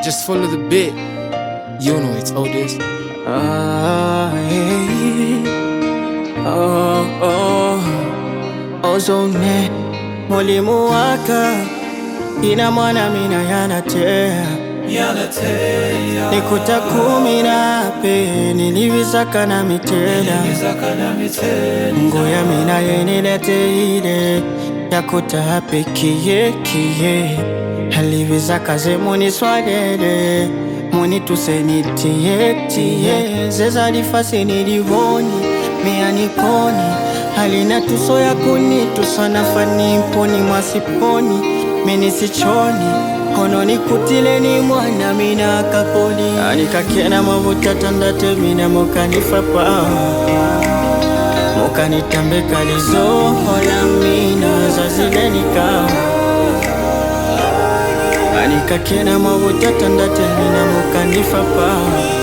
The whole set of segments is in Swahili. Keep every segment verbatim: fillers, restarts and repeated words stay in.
Just follow the bit. You know it's all this. Ah, hey. Oh, oh. Ozone Mwalimu waka ina mwana mina yanatea Nikuta kumi na pe niliwizaka na mitela Ngoya mina yenilete ile Yakuta hape kiye kiye Haliwizaka ze muni swadele Muni tuseni tiye tiye Zeza lifasi nilivoni Mea niponi Halina tuso ya kuni Tusana fani mponi mwasiponi Meni sichoni Kono ni kutile ni mwana mina kakoli Anika kena mavuta tandate mina moka nifapa Moka nitambe kalizo Hola mina zazile nikao Anika kena mavuta tandate mina moka nifapa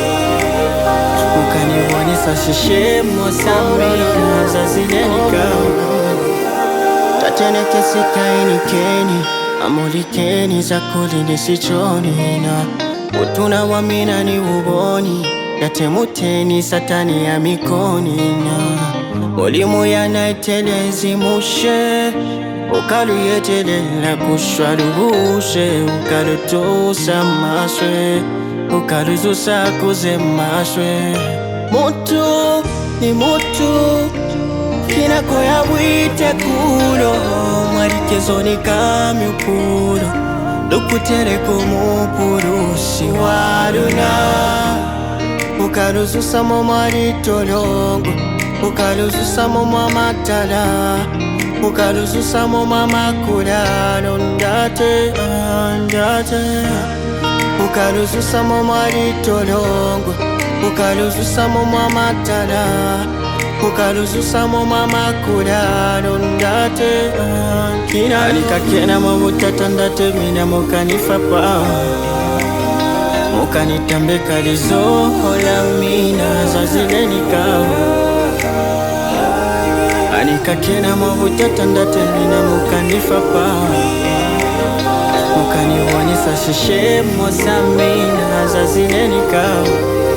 Moka niwani sashishe Mosamina zazile nikao Tatene kesi kaini keni Amuli keni za kuli nisichoni na Utuna wa mina ni uboni Yate muteni satani ya mikoni na Mwalimu ya naitelezi mushe Ukalu yetelela kushwaluhushe Ukalu tusa maswe Ukalu zusa kuze maswe Mutu ni mutu Kina koya wite kulo Marikezo ni kami upuro Lukutere kumupuru Siwaruna Ukaruzu samo marito longo Ukaruzu samo mamatala Ukaruzu samo mamakura Ndate, ndate Ukaruzu samo marito longo Ukaruzu samo mamatala Ukaruzu samo mama kurano ndate Kina alika kena mavuta tandate mina moka nifapa Moka nitambe kalizo hola mina zazile nikao Alika kena mavuta tandate mina moka nifapa Moka niwani sashishe mosa mina zazile nikao